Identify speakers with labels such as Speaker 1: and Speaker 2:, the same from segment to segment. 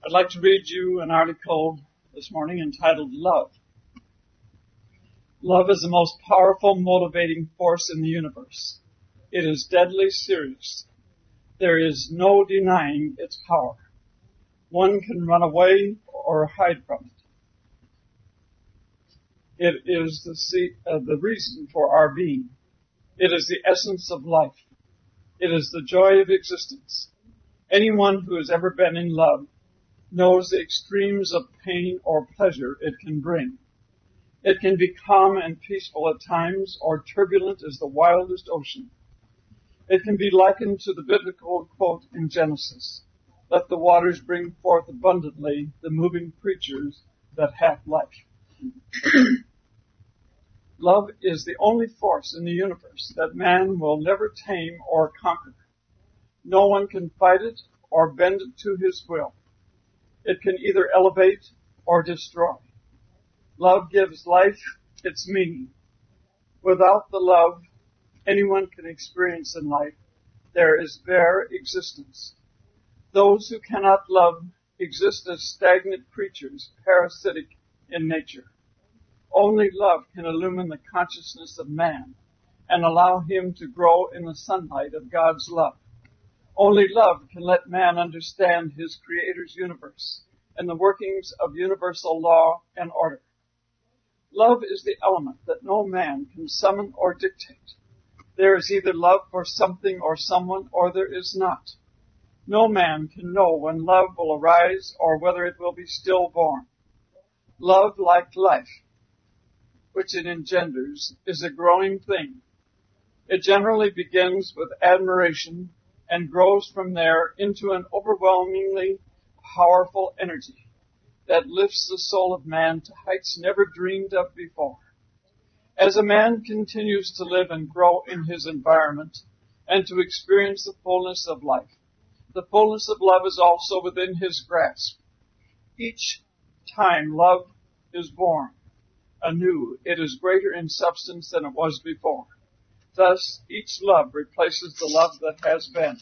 Speaker 1: I'd like to read you an article this morning entitled Love. Love is the most powerful motivating force in the universe. It is deadly serious. There is no denying its power. One can run away or hide from it. It is the reason for our being. It is the essence of life. It is the joy of existence. Anyone who has ever been in love knows the extremes of pain or pleasure it can bring. It can be calm and peaceful at times, or turbulent as the wildest ocean. It can be likened to the biblical quote in Genesis, "Let the waters bring forth abundantly the moving creatures that have life." Love is the only force in the universe that man will never tame or conquer. No one can fight it or bend it to his will. It can either elevate or destroy. Love gives life its meaning. Without the love anyone can experience in life, there is bare existence. Those who cannot love exist as stagnant creatures, parasitic in nature. Only love can illumine the consciousness of man and allow him to grow in the sunlight of God's love. Only love can let man understand his Creator's universe and the workings of universal law and order. Love is the element that no man can summon or dictate. There is either love for something or someone, or there is not. No man can know when love will arise or whether it will be stillborn. Love, like life, which it engenders, is a growing thing. It generally begins with admiration and grows from there into an overwhelmingly powerful energy that lifts the soul of man to heights never dreamed of before. As a man continues to live and grow in his environment and to experience the fullness of life, the fullness of love is also within his grasp. Each time love is born anew, it is greater in substance than it was before. Thus, each love replaces the love that has been.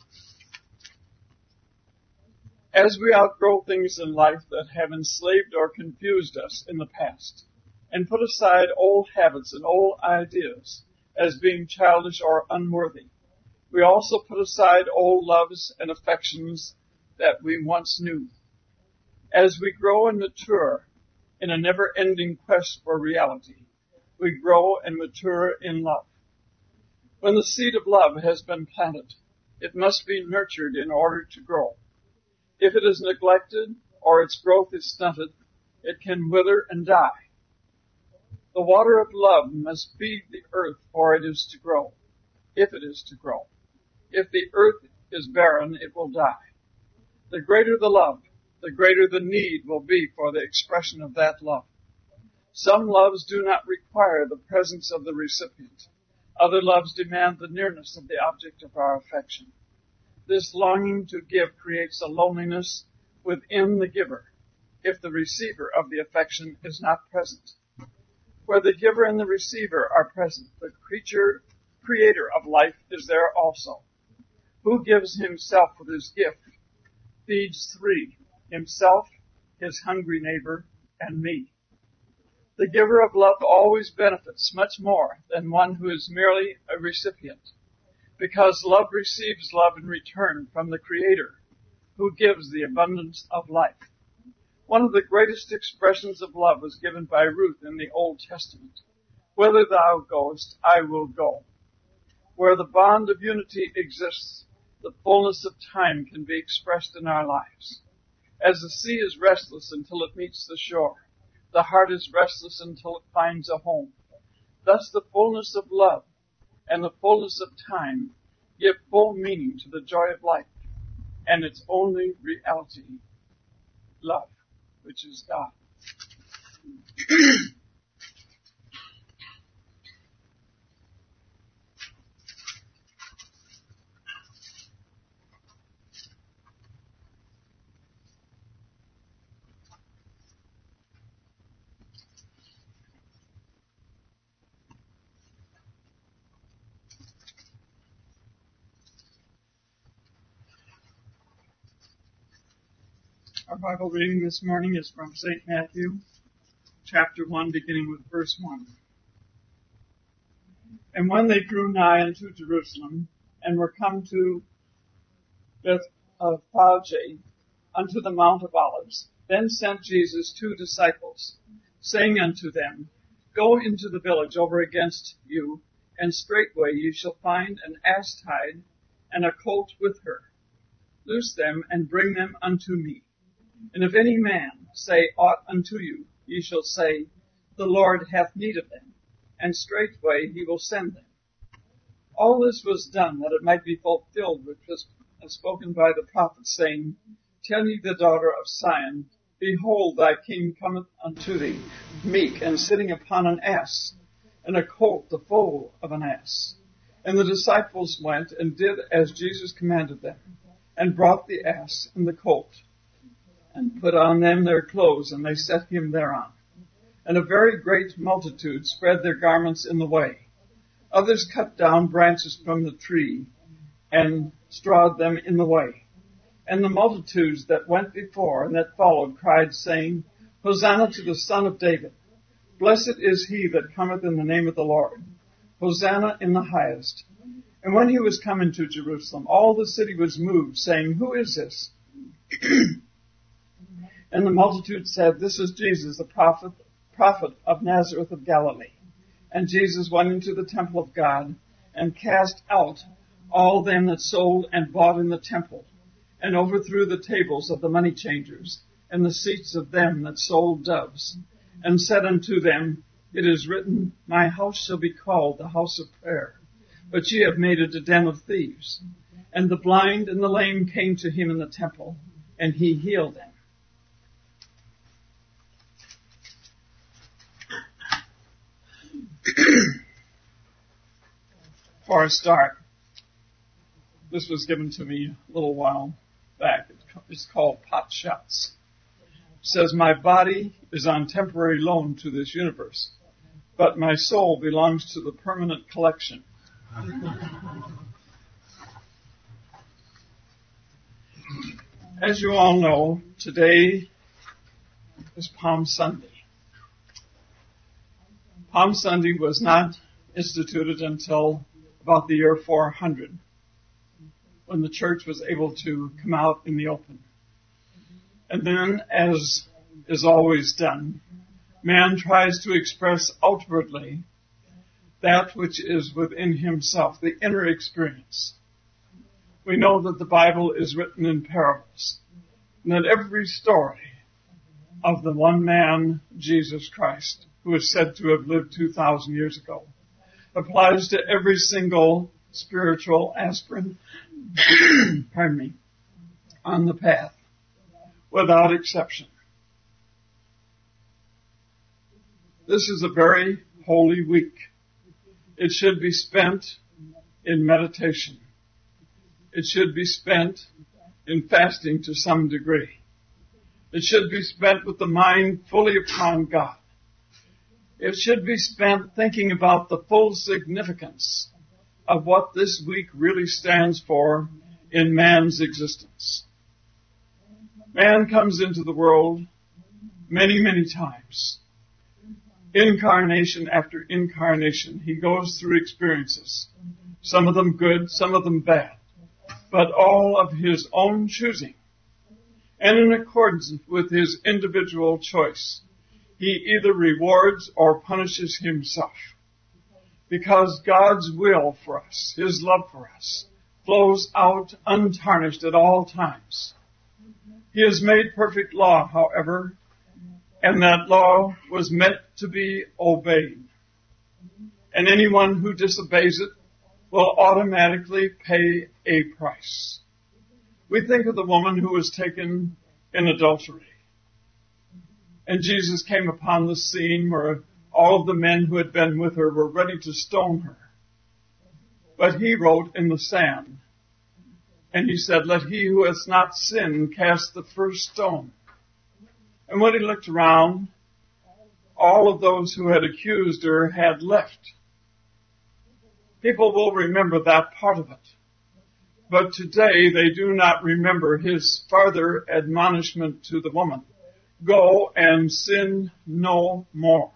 Speaker 1: As we outgrow things in life that have enslaved or confused us in the past, and put aside old habits and old ideas as being childish or unworthy, we also put aside old loves and affections that we once knew. As we grow and mature in a never-ending quest for reality, we grow and mature in love. When the seed of love has been planted, it must be nurtured in order to grow. If it is neglected or its growth is stunted, it can wither and die. The water of love must feed the earth for it is to grow, if it is to grow. If the earth is barren, it will die. The greater the love, the greater the need will be for the expression of that love. Some loves do not require the presence of the recipient. Other loves demand the nearness of the object of our affection. This longing to give creates a loneliness within the giver if the receiver of the affection is not present. Where the giver and the receiver are present, the creator of life is there also. Who gives himself with his gift feeds three: himself, his hungry neighbor, and me. The giver of love always benefits much more than one who is merely a recipient, because love receives love in return from the Creator, who gives the abundance of life. One of the greatest expressions of love was given by Ruth in the Old Testament. "Whither thou goest, I will go." Where the bond of unity exists, the fullness of time can be expressed in our lives. As the sea is restless until it meets the shore, the heart is restless until it finds a home. Thus the fullness of love and the fullness of time give full meaning to the joy of life and its only reality, love, which is God. Our Bible reading this morning is from St. Matthew, chapter 1, beginning with verse 1. And when they drew nigh unto Jerusalem, and were come to Bethphage, unto the Mount of Olives, then sent Jesus 2 disciples, saying unto them, Go into the village over against you, and straightway ye shall find an ass tied, and a colt with her. Loose them, and bring them unto me. And if any man say aught unto you, ye shall say, The Lord hath need of them, and straightway he will send them. All this was done that it might be fulfilled which was spoken by the prophet, saying, Tell ye the daughter of Sion, Behold, thy king cometh unto thee, meek, and sitting upon an ass, and a colt the foal of an ass. And the disciples went and did as Jesus commanded them, and brought the ass and the colt, and put on them their clothes, and they set him thereon. And a very great multitude spread their garments in the way. Others cut down branches from the tree, and strawed them in the way. And the multitudes that went before and that followed cried, saying, Hosanna to the Son of David. Blessed is he that cometh in the name of the Lord. Hosanna in the highest. And when he was come into Jerusalem, all the city was moved, saying, Who is this? And the multitude said, This is Jesus, the prophet of Nazareth of Galilee. And Jesus went into the temple of God, and cast out all them that sold and bought in the temple, and overthrew the tables of the money changers, and the seats of them that sold doves, and said unto them, It is written, My house shall be called the house of prayer, but ye have made it a den of thieves. And the blind and the lame came to him in the temple, and he healed them. For a start, this was given to me a little while back. It's called Pot Shots. It says, My body is on temporary loan to this universe, but my soul belongs to the permanent collection. As you all know, today is Palm Sunday. Palm Sunday was not instituted until about the year 400, when the church was able to come out in the open. And then, as is always done, man tries to express outwardly that which is within himself, the inner experience. We know that the Bible is written in parables, and that every story of the one man, Jesus Christ, who is said to have lived 2,000 years ago, applies to every single spiritual aspirant, on the path, without exception. This is a very holy week. It should be spent in meditation. It should be spent in fasting to some degree. It should be spent with the mind fully upon God. It should be spent thinking about the full significance of what this week really stands for in man's existence. Man comes into the world many, many times. Incarnation after incarnation, he goes through experiences, some of them good, some of them bad, but all of his own choosing, and in accordance with his individual choice. He either rewards or punishes himself, because God's will for us, his love for us, flows out untarnished at all times. He has made perfect law, however, and that law was meant to be obeyed. And anyone who disobeys it will automatically pay a price. We think of the woman who was taken in adultery. And Jesus came upon the scene where all of the men who had been with her were ready to stone her. But he wrote in the sand, and he said, Let he who has not sinned cast the first stone. And when he looked around, all of those who had accused her had left. People will remember that part of it. But today they do not remember his farther admonishment to the woman. Go and sin no more.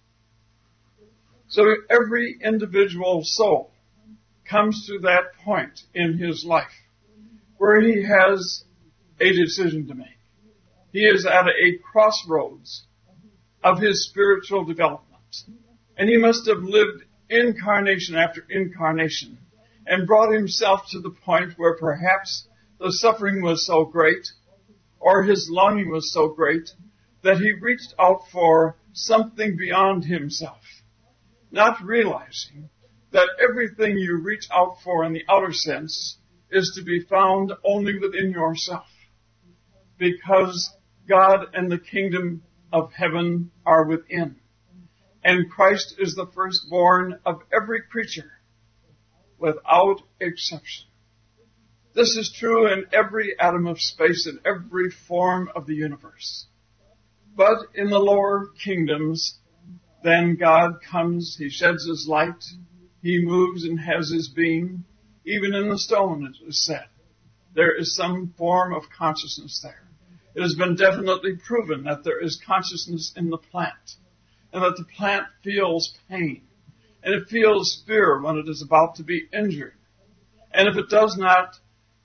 Speaker 1: So every individual soul comes to that point in his life where he has a decision to make. He is at a crossroads of his spiritual development. And he must have lived incarnation after incarnation and brought himself to the point where perhaps the suffering was so great or his longing was so great that he reached out for something beyond himself, not realizing that everything you reach out for in the outer sense is to be found only within yourself, because God and the kingdom of heaven are within. And Christ is the firstborn of every creature, without exception. This is true in every atom of space, in every form of the universe. But in the lower kingdoms, then God comes, he sheds his light, he moves and has his being. Even in the stone, it is said, there is some form of consciousness there. It has been definitely proven that there is consciousness in the plant, and that the plant feels pain, and it feels fear when it is about to be injured. And if it does not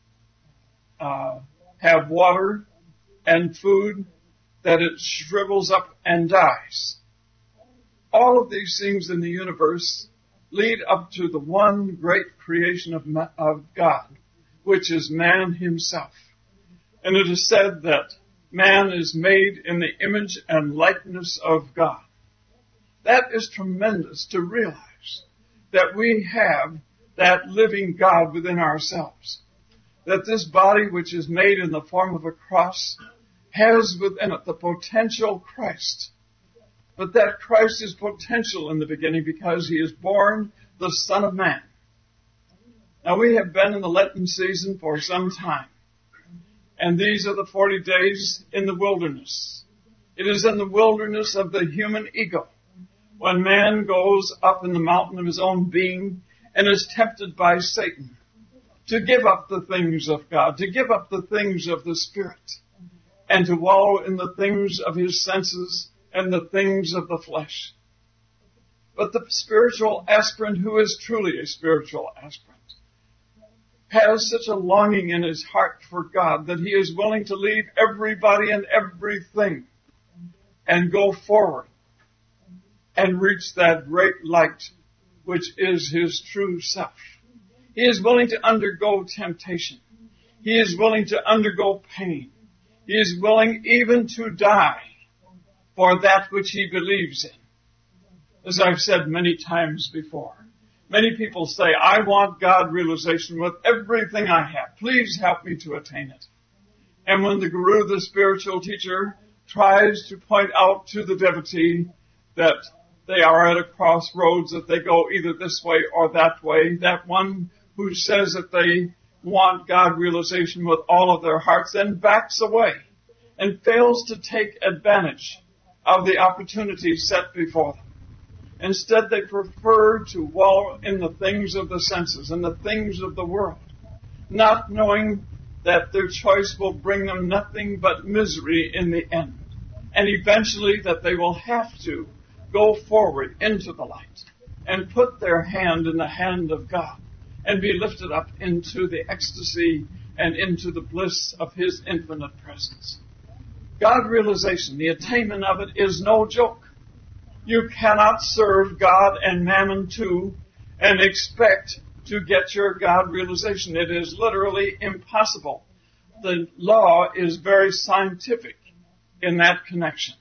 Speaker 1: have water and food, that it shrivels up and dies. All of these things in the universe lead up to the one great creation of God, which is man himself. And it is said that man is made in the image and likeness of God. That is tremendous to realize, that we have that living God within ourselves. That this body, which is made in the form of a cross, has within it the potential Christ. But that Christ is potential in the beginning because he is born the Son of Man. Now we have been in the Lenten season for some time. And these are the 40 days in the wilderness. It is in the wilderness of the human ego, when man goes up in the mountain of his own being and is tempted by Satan to give up the things of God, to give up the things of the Spirit, and to wallow in the things of his senses and the things of the flesh. But the spiritual aspirant, who is truly a spiritual aspirant, has such a longing in his heart for God that he is willing to leave everybody and everything and go forward and reach that great light which is his true self. He is willing to undergo temptation. He is willing to undergo pain. He is willing even to die for that which he believes in. As I've said many times before, many people say, I want God realization with everything I have. Please help me to attain it. And when the guru, the spiritual teacher, tries to point out to the devotee that they are at a crossroads, that they go either this way or that way, that one who says that they want God realization with all of their hearts then backs away and fails to take advantage of the opportunities set before them. Instead, they prefer to wallow in the things of the senses and the things of the world, not knowing that their choice will bring them nothing but misery in the end, and eventually that they will have to go forward into the light and put their hand in the hand of God and be lifted up into the ecstasy and into the bliss of his infinite presence. God realization, the attainment of it, is no joke. You cannot serve God and mammon too and expect to get your God realization. It is literally impossible. The law is very scientific in that connection.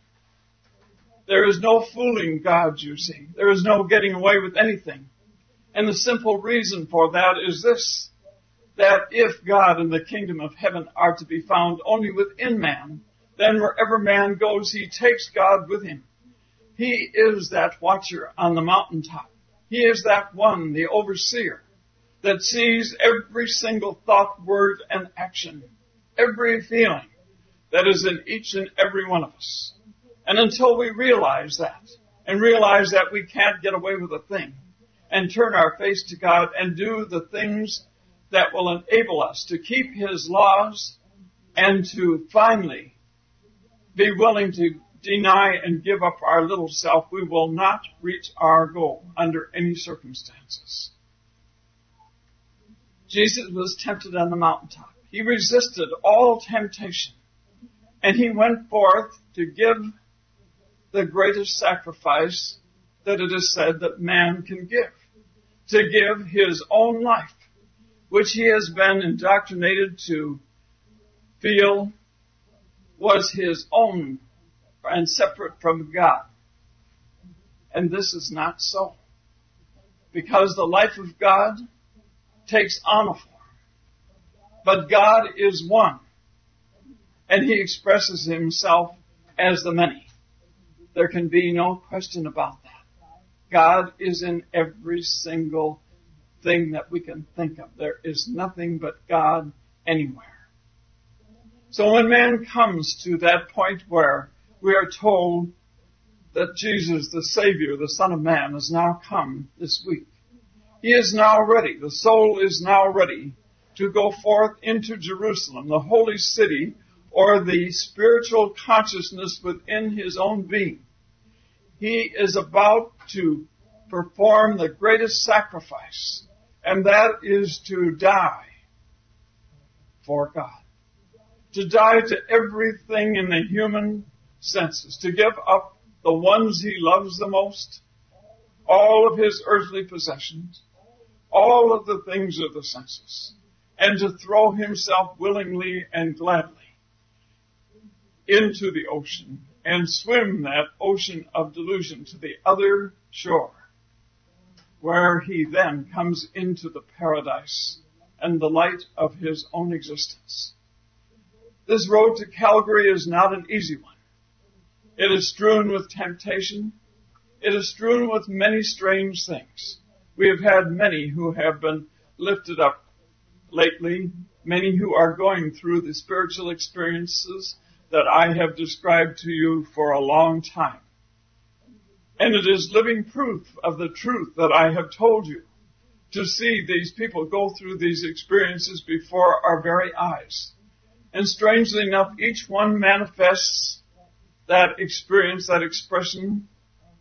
Speaker 1: There is no fooling God, you see. There is no getting away with anything. And the simple reason for that is this, that if God and the kingdom of heaven are to be found only within man, then wherever man goes, he takes God with him. He is that watcher on the mountaintop. He is that one, the overseer, that sees every single thought, word, and action, every feeling that is in each and every one of us. And until we realize that, and realize that we can't get away with a thing, and turn our face to God and do the things that will enable us to keep His laws and to finally be willing to deny and give up our little self, we will not reach our goal under any circumstances. Jesus was tempted on the mountaintop. He resisted all temptation, and He went forth to give the greatest sacrifice that it is said that man can give, to give His own life, which He has been indoctrinated to feel was His own and separate from God. And this is not so, because the life of God takes on a form. But God is one, and He expresses Himself as the many. There can be no question about that. God is in every single thing that we can think of. There is nothing but God anywhere. So when man comes to that point where we are told that Jesus, the Savior, the Son of Man, has now come this week, He is now ready. The soul is now ready to go forth into Jerusalem, the holy city, or the spiritual consciousness within his own being. He is about to perform the greatest sacrifice, and that is to die for God. To die to everything in the human senses, to give up the ones He loves the most, all of His earthly possessions, all of the things of the senses, and to throw Himself willingly and gladly into the ocean and swim that ocean of delusion to the other shore, where He then comes into the paradise and the light of His own existence. This road to Calvary is not an easy one. It is strewn with temptation. It is strewn with many strange things. We have had many who have been lifted up lately, many who are going through the spiritual experiences that I have described to you for a long time. And it is living proof of the truth that I have told you, to see these people go through these experiences before our very eyes. And strangely enough, each one manifests that experience, that expression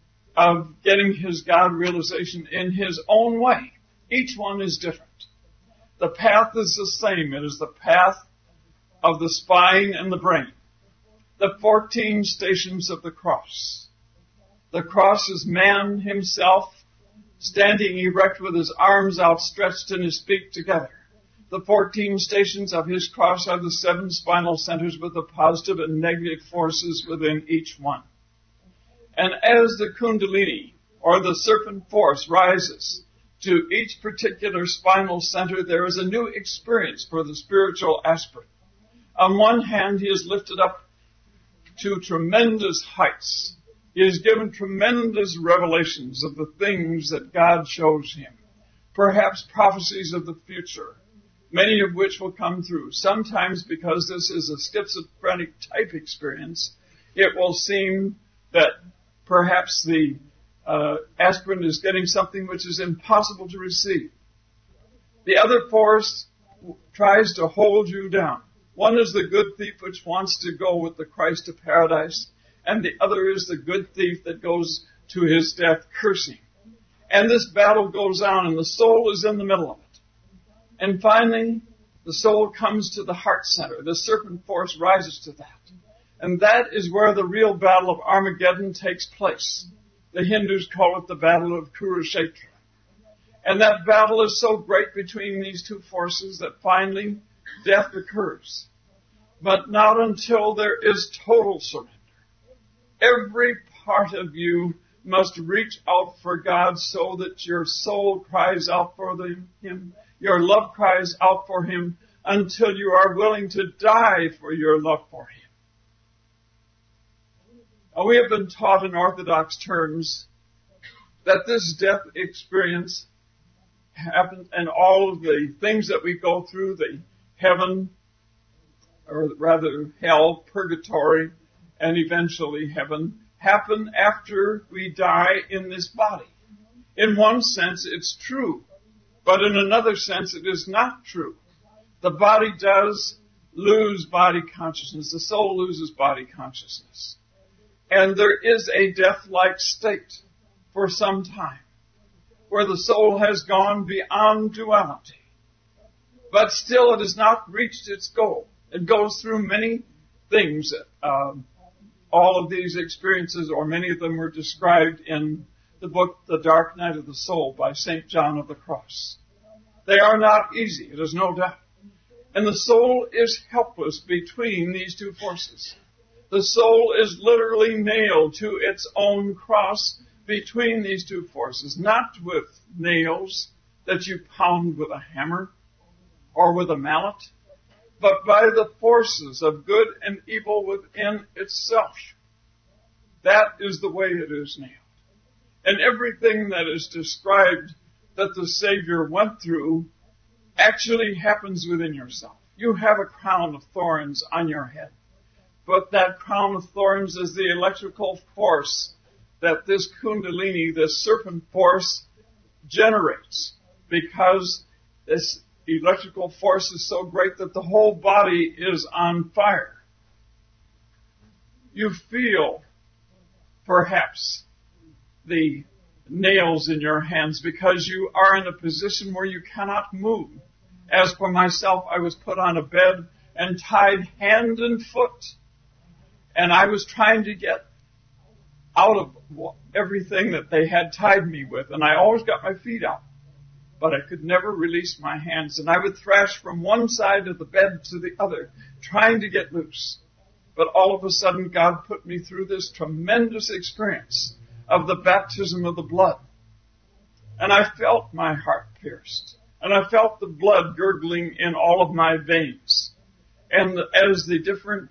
Speaker 1: of getting his God realization in his own way. Each one is different. The path is the same. It is the path of the spine and the brain. The 14 stations of the cross. The cross is man himself standing erect with his arms outstretched and his feet together. The 14 stations of his cross are the 7 spinal centers with the positive and negative forces within each one. And as the Kundalini, or the serpent force, rises to each particular spinal center, there is a new experience for the spiritual aspirant. On one hand, he is lifted up to tremendous heights. He is given tremendous revelations of the things that God shows him. Perhaps prophecies of the future, many of which will come through. Sometimes, because this is a schizophrenic type experience, it will seem that perhaps the aspirant is getting something which is impossible to receive. The other force tries to hold you down. One is the good thief which wants to go with the Christ to paradise, and the other is the good thief that goes to his death cursing. And this battle goes on, and the soul is in the middle of it. And finally, the soul comes to the heart center. The serpent force rises to that. And that is where the real battle of Armageddon takes place. The Hindus call it the battle of Kurukshetra. And that battle is so great between these two forces that finally death occurs. But not until there is total surrender. Every part of you must reach out for God so that your soul cries out for Him. Your love cries out for Him until you are willing to die for your love for Him. Now, we have been taught in Orthodox terms that this death experience happens, and all of the things that we go through, the heaven, or rather hell, purgatory, and eventually heaven, happen after we die in this body. In one sense, it's true. But in another sense, it is not true. The body does lose body consciousness. The soul loses body consciousness. And there is a death-like state for some time, where the soul has gone beyond duality. But still it has not reached its goal. It goes through many things. All of these experiences, or many of them, were described in the book The Dark Night of the Soul by St. John of the Cross. They are not easy, it is no doubt. And the soul is helpless between these two forces. The soul is literally nailed to its own cross between these two forces, not with nails that you pound with a hammer or with a mallet, but by the forces of good and evil within itself. That is the way it is nailed. And everything that is described that the Savior went through actually happens within yourself. You have a crown of thorns on your head, but that crown of thorns is the electrical force that this kundalini, this serpent force, generates, because this electrical force is so great that the whole body is on fire. You feel, perhaps, the nails in your hands because you are in a position where you cannot move. As for myself, I was put on a bed and tied hand and foot, and I was trying to get out of everything that they had tied me with, and I always got my feet out, but I could never release my hands, and I would thrash from one side of the bed to the other, trying to get loose. But all of a sudden, God put me through this tremendous experience of the baptism of the blood, and I felt my heart pierced, and I felt the blood gurgling in all of my veins, and as the different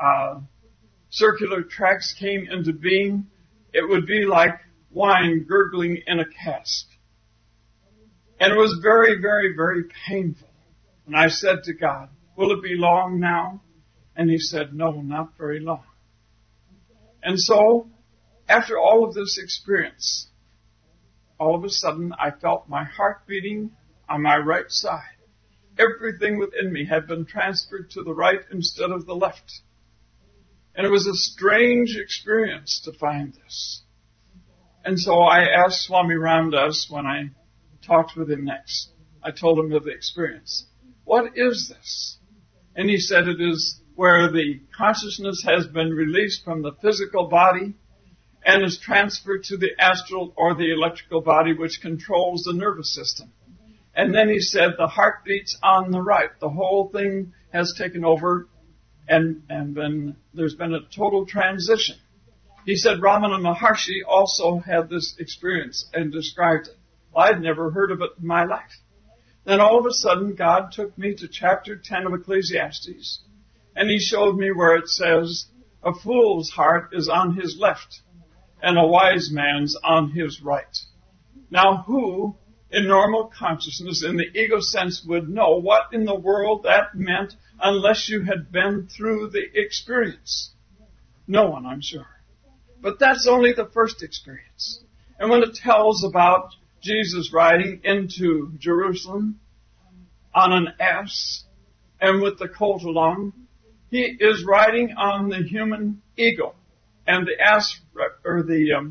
Speaker 1: circular tracts came into being, it would be like wine gurgling in a cask. And it was very, very, very painful. And I said to God, will it be long now? And He said, no, not very long. And so, after all of this experience, all of a sudden I felt my heart beating on my right side. Everything within me had been transferred to the right instead of the left. And it was a strange experience to find this. And so I asked Swami Ramdas when I talked with him next. I told him of the experience. What is this? And he said it is where the consciousness has been released from the physical body and is transferred to the astral or the electrical body, which controls the nervous system. And then he said the heart beats on the right. The whole thing has taken over, and then there's been a total transition. He said Ramana Maharshi also had this experience and described it. Well, I'd never heard of it in my life. Then all of a sudden, God took me to chapter 10 of Ecclesiastes, and He showed me where it says, a fool's heart is on his left, and a wise man's on his right. Now, who in normal consciousness, in the ego sense, would know what in the world that meant unless you had been through the experience? No one, I'm sure. But that's only the first experience. And when it tells about Jesus riding into Jerusalem on an ass and with the colt along, He is riding on the human ego. And the ass, or the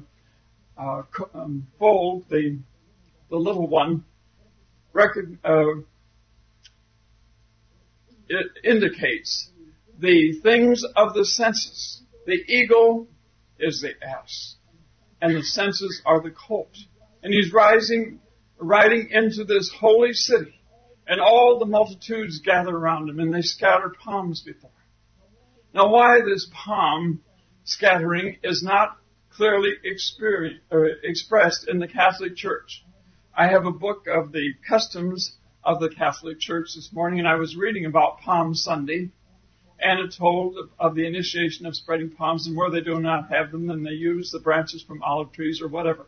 Speaker 1: foal, the little one, it indicates the things of the senses. The ego is the ass, and the senses are the colt. And He's riding into this holy city, and all the multitudes gather around Him, and they scatter palms before Him. Now, why this palm scattering is not clearly expressed in the Catholic Church. I have a book of the customs of the Catholic Church this morning, and I was reading about Palm Sunday, and it told of the initiation of spreading palms, and where they do not have them, then they use the branches from olive trees or whatever.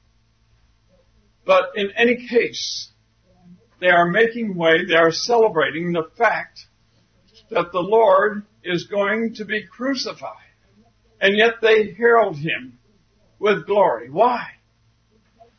Speaker 1: But in any case, they are making way, they are celebrating the fact that the Lord is going to be crucified, and yet they herald Him with glory. Why?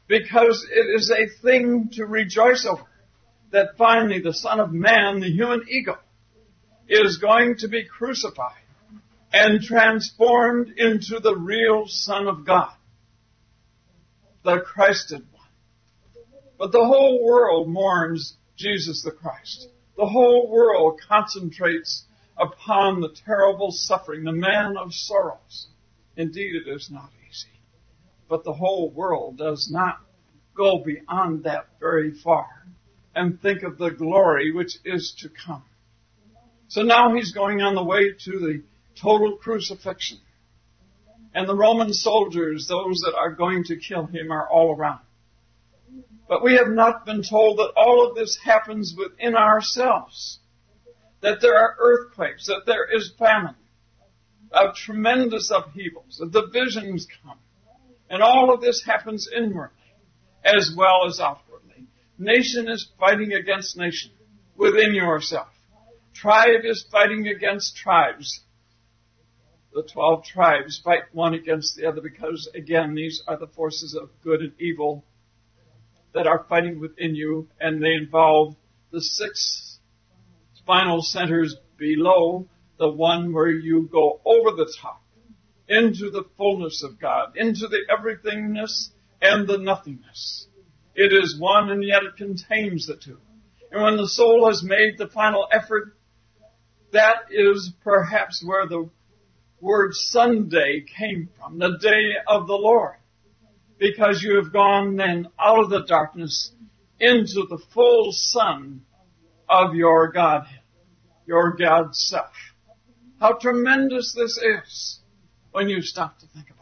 Speaker 1: because it is a thing to rejoice over that finally the Son of Man, the human ego, is going to be crucified and transformed into the real Son of God, the Christed one. But the whole world mourns Jesus the Christ. The whole world concentrates upon the terrible suffering, the man of sorrows. Indeed, it is not easy. But the whole world does not go beyond that very far and think of the glory which is to come. So now he's going on the way to the total crucifixion. And the Roman soldiers, those that are going to kill him, are all around. But we have not been told that all of this happens within ourselves. That there are earthquakes, that there is famine, of tremendous upheavals, that divisions come. And all of this happens inwardly as well as outwardly. Nation is fighting against nation within yourself. Tribe is fighting against tribes. The 12 tribes fight one against the other because, again, these are the forces of good and evil that are fighting within you, and they involve the 6 spinal centers below the one where you go over the top into the fullness of God, into the everythingness and the nothingness. It is one, and yet it contains the two. And when the soul has made the final effort, that is perhaps where the word Sunday came from, the day of the Lord. Because you have gone then out of the darkness into the full sun of your Godhead, your God self. How tremendous this is when you stop to think about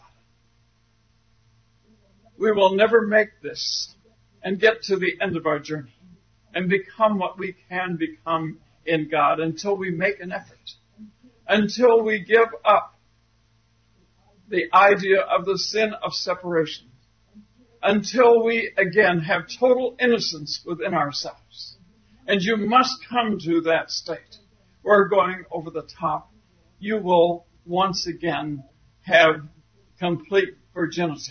Speaker 1: it. We will never make this and get to the end of our journey and become what we can become in God until we make an effort, until we give up the idea of the sin of separation, until we again have total innocence within ourselves. And you must come to that state where, going over the top, you will once again have complete virginity.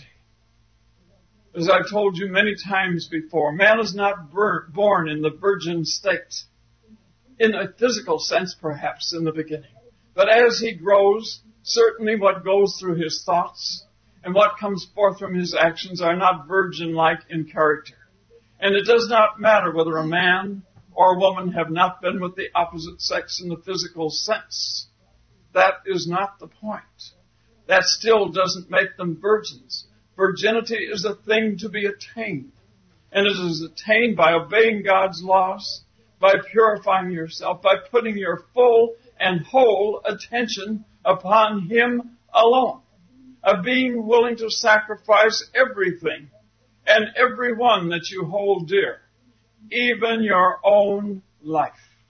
Speaker 1: As I've told you many times before, man is not born in the virgin state, in a physical sense perhaps in the beginning. But as he grows, certainly what goes through his thoughts and what comes forth from his actions are not virgin-like in character. And it does not matter whether a man or a woman have not been with the opposite sex in the physical sense. That is not the point. That still doesn't make them virgins. Virginity is a thing to be attained. And it is attained by obeying God's laws, by purifying yourself, by putting your full and whole attention upon Him alone, of being willing to sacrifice everything and everyone that you hold dear, even your own life.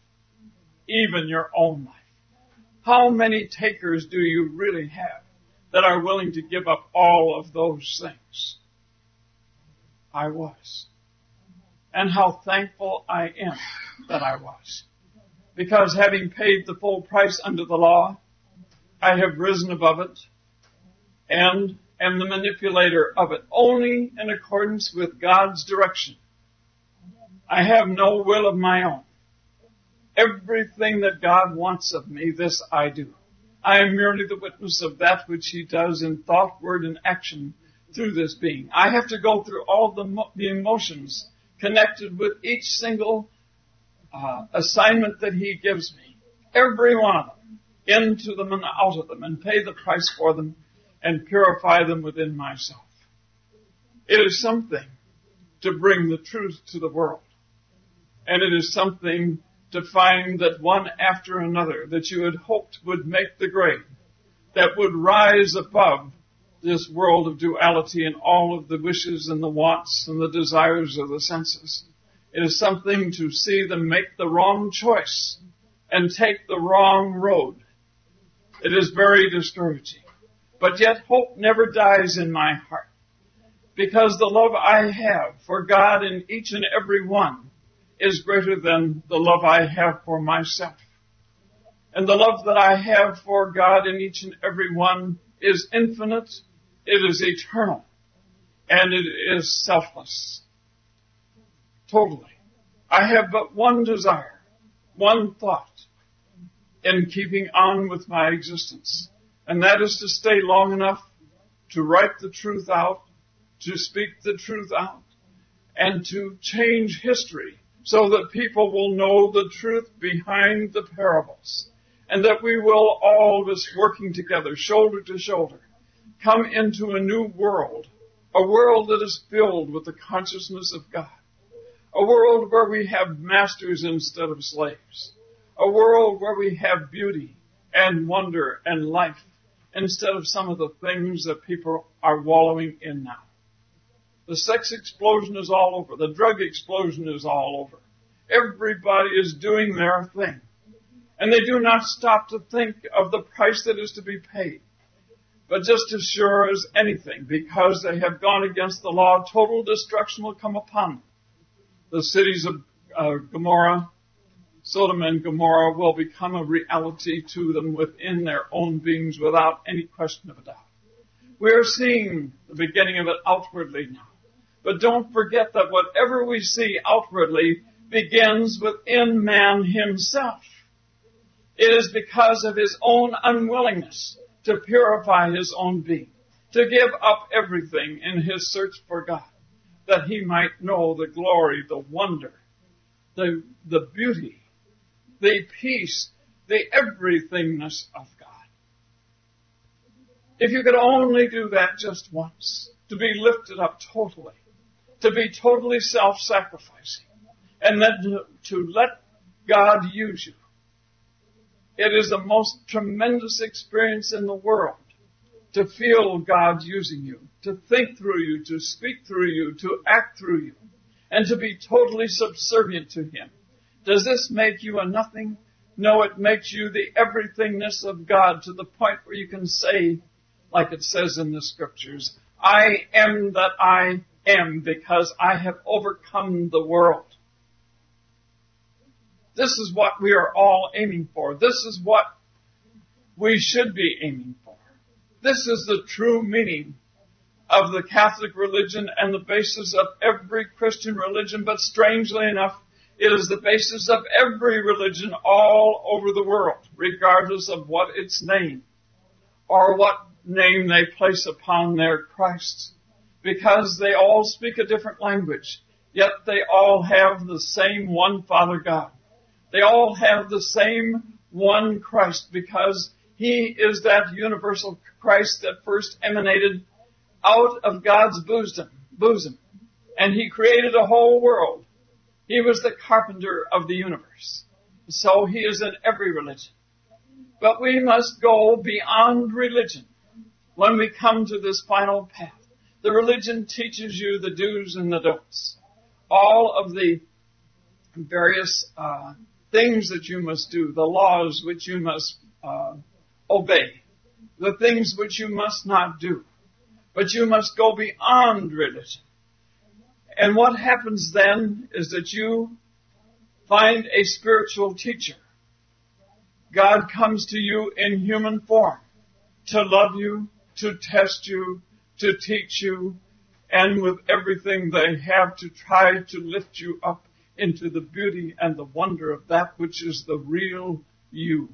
Speaker 1: Even your own life. How many takers do you really have that are willing to give up all of those things? I was. And how thankful I am that I was. Because having paid the full price under the law, I have risen above it and am the manipulator of it only in accordance with God's direction. I have no will of my own. Everything that God wants of me, this I do. I am merely the witness of that which He does in thought, word, and action through this being. I have to go through all the emotions connected with each single assignment that He gives me. Every one of them. Into them and out of them. And pay the price for them. And purify them within myself. It is something to bring the truth to the world. And it is something to find that one after another that you had hoped would make the grade, that would rise above this world of duality and all of the wishes and the wants and the desires of the senses. It is something to see them make the wrong choice and take the wrong road. It is very discouraging. But yet hope never dies in my heart, because the love I have for God in each and every one is greater than the love I have for myself. And the love that I have for God in each and every one is infinite. It is eternal. And it is selfless. Totally. I have but one desire, one thought in keeping on with my existence. And that is to stay long enough to write the truth out, to speak the truth out, and to change history so that people will know the truth behind the parables. And that we will, all of us working together, shoulder to shoulder, come into a new world, a world that is filled with the consciousness of God, a world where we have masters instead of slaves, a world where we have beauty and wonder and life instead of some of the things that people are wallowing in now. The sex explosion is all over. The drug explosion is all over. Everybody is doing their thing. And they do not stop to think of the price that is to be paid. But just as sure as anything, because they have gone against the law, total destruction will come upon them. The cities of Gomorrah, Sodom and Gomorrah will become a reality to them within their own beings without any question of a doubt. We are seeing the beginning of it outwardly now. But don't forget that whatever we see outwardly begins within man himself. It is because of his own unwillingness to purify his own being, to give up everything in his search for God, that he might know the glory, the wonder, the beauty, the peace, the everythingness of God. If you could only do that just once, to be lifted up totally, to be totally self-sacrificing, and then to let God use you. It is the most tremendous experience in the world to feel God using you, to think through you, to speak through you, to act through you, and to be totally subservient to Him. Does this make you a nothing? No, it makes you the everythingness of God to the point where you can say, like it says in the Scriptures, I am that I am because I have overcome the world. This is what we are all aiming for. This is what we should be aiming for. This is the true meaning of the Catholic religion and the basis of every Christian religion. But strangely enough, it is the basis of every religion all over the world, regardless of what its name or what name they place upon their Christ. Because they all speak a different language, yet they all have the same one Father God. They all have the same one Christ because He is that universal Christ that first emanated out of God's bosom. And He created a whole world. He was the carpenter of the universe. So He is in every religion. But we must go beyond religion when we come to this final path. The religion teaches you the do's and the don'ts. All of the various things that you must do, the laws which you must obey, the things which you must not do. But you must go beyond religion. And what happens then is that you find a spiritual teacher. God comes to you in human form to love you, to test you, to teach you, and with everything they have to try to lift you up into the beauty and the wonder of that which is the real you.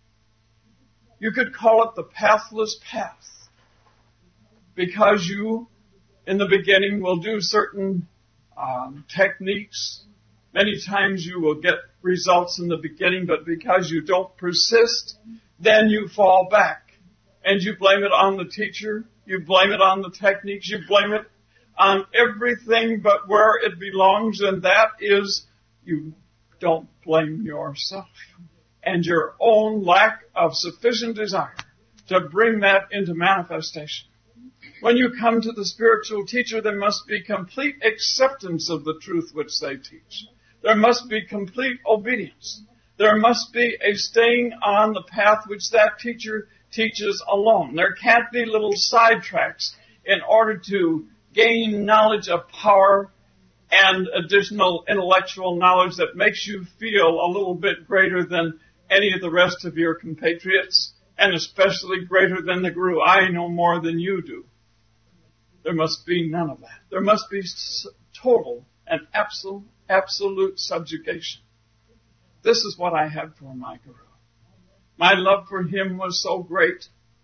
Speaker 1: You could call it the pathless path, because you, in the beginning, will do certain techniques. Many times you will get results in the beginning, but because you don't persist, then you fall back. And you blame it on the teacher, you blame it on the techniques, you blame it on everything but where it belongs, and that is, you don't blame yourself and your own lack of sufficient desire to bring that into manifestation. When you come to the spiritual teacher, there must be complete acceptance of the truth which they teach. There must be complete obedience. There must be a staying on the path which that teacher teaches alone. There can't be little sidetracks in order to gain knowledge of power and additional intellectual knowledge that makes you feel a little bit greater than any of the rest of your compatriots, and especially greater than the guru. I know more than you do. There must be none of that. There must be total and absolute subjugation. This is what I had for my Guru. My love for him was so great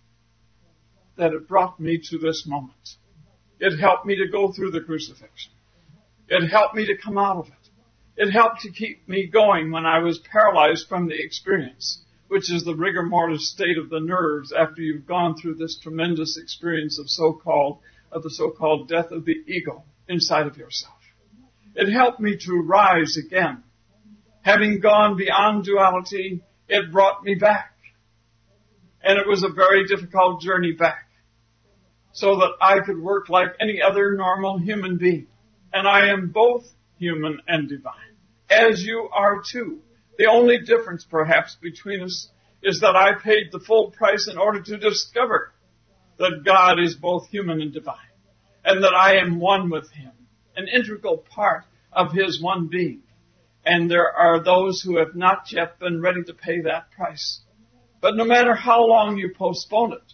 Speaker 1: that it brought me to this moment. It helped me to go through the crucifixion. It helped me to come out of it. It helped to keep me going when I was paralyzed from the experience, which is the rigor mortis state of the nerves after you've gone through this tremendous experience of the so-called death of the ego inside of yourself. It helped me to rise again. Having gone beyond duality, it brought me back. And it was a very difficult journey back, so that I could work like any other normal human being. And I am both human and divine, as you are too. The only difference, perhaps, between us is that I paid the full price in order to discover that God is both human and divine, and that I am one with him, an integral part of his one being. And there are those who have not yet been ready to pay that price. But no matter how long you postpone it,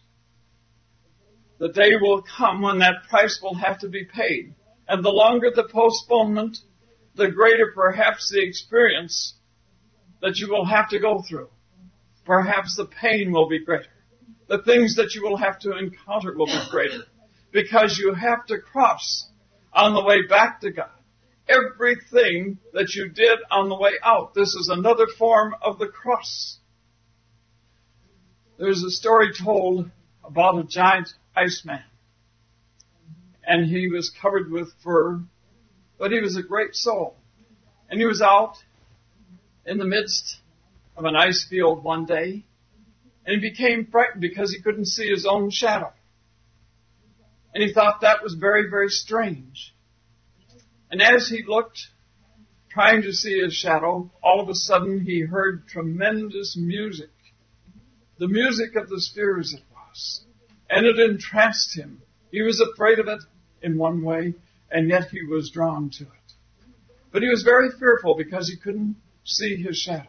Speaker 1: the day will come when that price will have to be paid. And the longer the postponement, the greater perhaps the experience that you will have to go through. Perhaps the pain will be greater. The things that you will have to encounter will be greater. Because you have to cross on the way back to God everything that you did on the way out. This is another form of the cross. There's a story told about a giant iceman. And he was covered with fur, but he was a great soul. And he was out in the midst of an ice field one day, and he became frightened because he couldn't see his own shadow. And he thought that was very, very strange. And as he looked, trying to see his shadow, all of a sudden he heard tremendous music. The music of the spheres it was. And it entranced him. He was afraid of it in one way, and yet he was drawn to it. But he was very fearful because he couldn't see his shadow.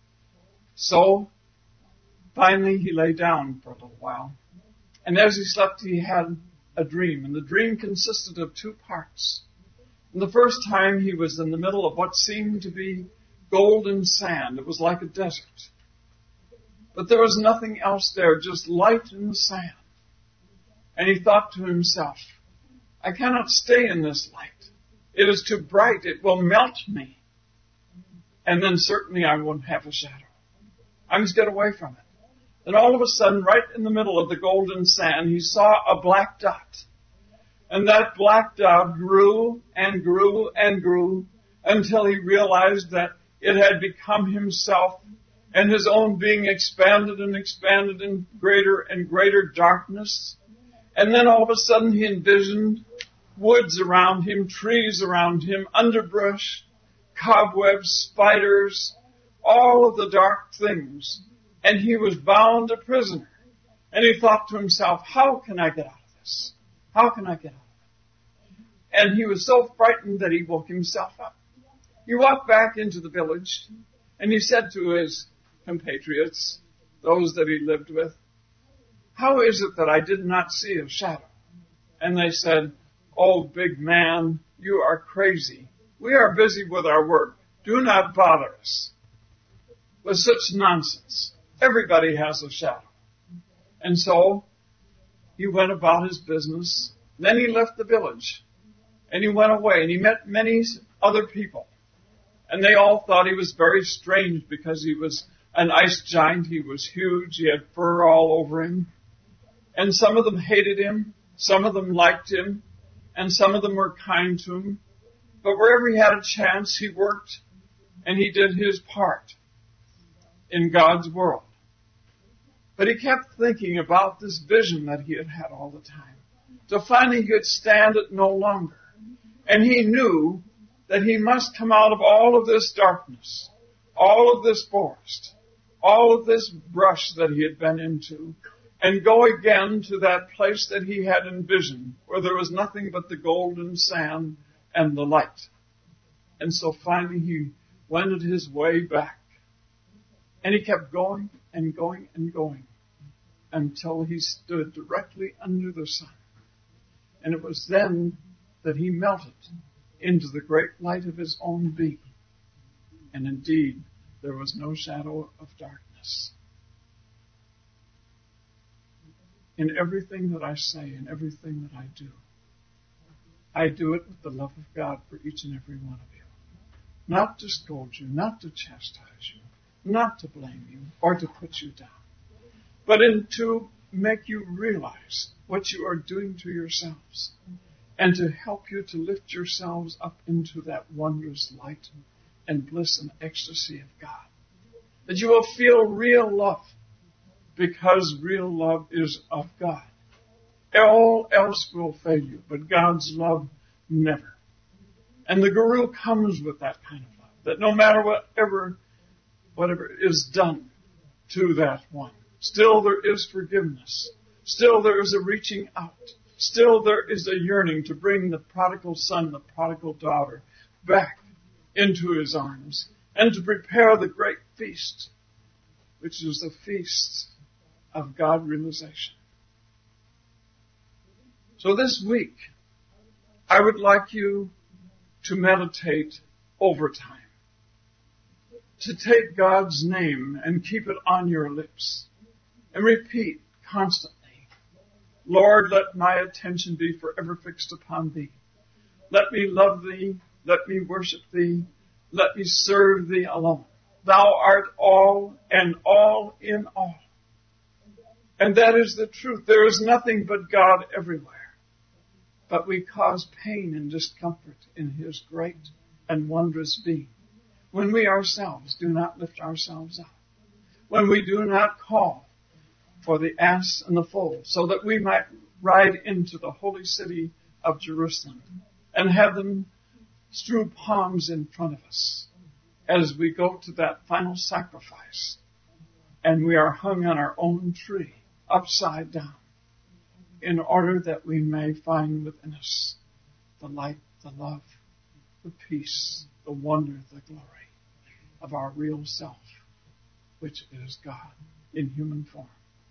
Speaker 1: So, finally he lay down for a little while. And as he slept, he had a dream. And the dream consisted of two parts. And the first time he was in the middle of what seemed to be golden sand. It was like a desert. But there was nothing else there, just light in the sand. And he thought to himself, I cannot stay in this light. It is too bright. It will melt me. And then certainly I won't have a shadow. I must get away from it. And all of a sudden, right in the middle of the golden sand, he saw a black dot. And that black dot grew and grew and grew until he realized that it had become himself, and his own being expanded and expanded in greater and greater darkness. And then all of a sudden he envisioned woods around him, trees around him, underbrush, cobwebs, spiders, all of the dark things. And he was bound a prisoner. And he thought to himself, how can I get out of this? How can I get out of it? And he was so frightened that he woke himself up. He walked back into the village, and he said to his compatriots, those that he lived with, how is it that I did not see a shadow? And they said, oh, big man, you are crazy. We are busy with our work. Do not bother us with such nonsense. Everybody has a shadow. And so he went about his business. Then he left the village, and he went away, and he met many other people. And they all thought he was very strange because he was an ice giant. He was huge. He had fur all over him. And some of them hated him. Some of them liked him. And some of them were kind to him. But wherever he had a chance, he worked and he did his part in God's world. But he kept thinking about this vision that he had had all the time. So finally he could stand it no longer. And he knew that he must come out of all of this darkness, all of this forest, all of this brush that he had been into, and go again to that place that he had envisioned, where there was nothing but the golden sand and the light. And so finally he wended his way back. And he kept going and going and going until he stood directly under the sun. And it was then that he melted into the great light of his own being. And indeed, there was no shadow of darkness. In everything that I say and everything that I do it with the love of God for each and every one of you. Not to scold you, not to chastise you, not to blame you or to put you down, but to make you realize what you are doing to yourselves and to help you to lift yourselves up into that wondrous light and bliss and ecstasy of God. That you will feel real love, because real love is of God. All else will fail you, but God's love never. And the Guru comes with that kind of love, that no matter whatever is done to that one, still there is forgiveness. Still there is a reaching out. Still there is a yearning to bring the prodigal son, the prodigal daughter back into his arms and to prepare the great feast, which is the feast of God realization. So this week, I would like you to meditate over time. To take God's name and keep it on your lips and repeat constantly, Lord, let my attention be forever fixed upon Thee. Let me love Thee. Let me worship Thee. Let me serve Thee alone. Thou art all and all in all. And that is the truth. There is nothing but God everywhere. But we cause pain and discomfort in His great and wondrous being when we ourselves do not lift ourselves up, when we do not call for the ass and the foal so that we might ride into the holy city of Jerusalem and have them strew palms in front of us as we go to that final sacrifice and we are hung on our own tree upside down, in order that we may find within us the light, the love, the peace, the wonder, the glory of our real self, which is God in human form.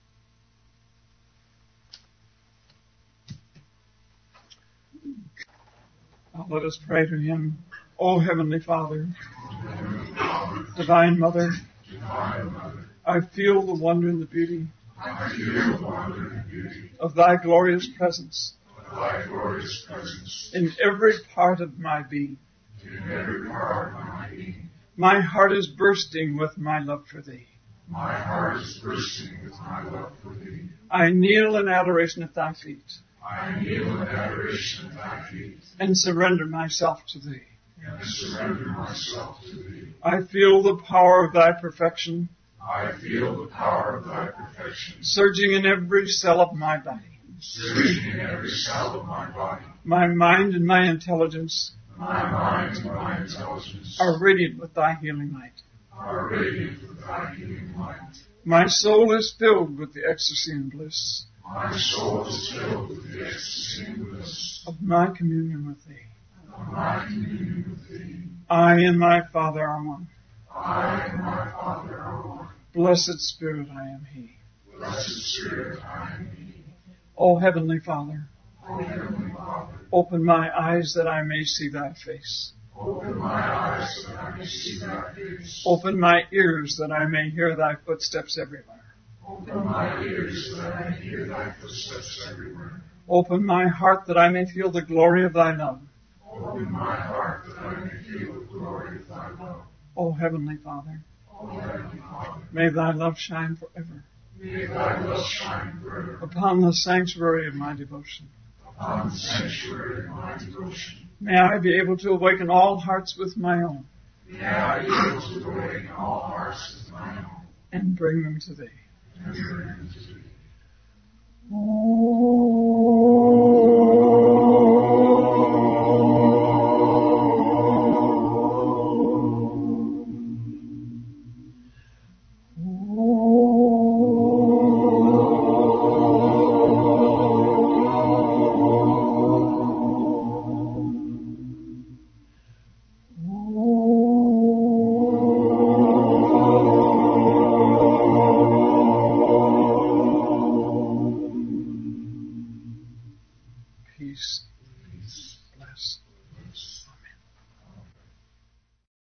Speaker 1: Now let us pray to Him. O Heavenly Father, Divine Mother, I feel the wonder and the beauty of Thy glorious presence in every part of my being. My heart is bursting with my love for Thee. I kneel in adoration at Thy feet. And surrender myself to Thee. I feel the power of Thy perfection. Surging in every cell of my body. My mind and my intelligence are radiant with Thy healing light. My soul is filled with the ecstasy and bliss of my communion with Thee. I and my Father are one. Blessed Spirit, I am He. O Heavenly Father, open my eyes that I may see Thy face. Open my ears that I may hear Thy footsteps everywhere. Open my heart that I may feel the glory of Thy love. O Heavenly Father, may Thy love shine forever upon the sanctuary of my devotion. May I be able to awaken all hearts with my own. And bring them to Thee. Oh,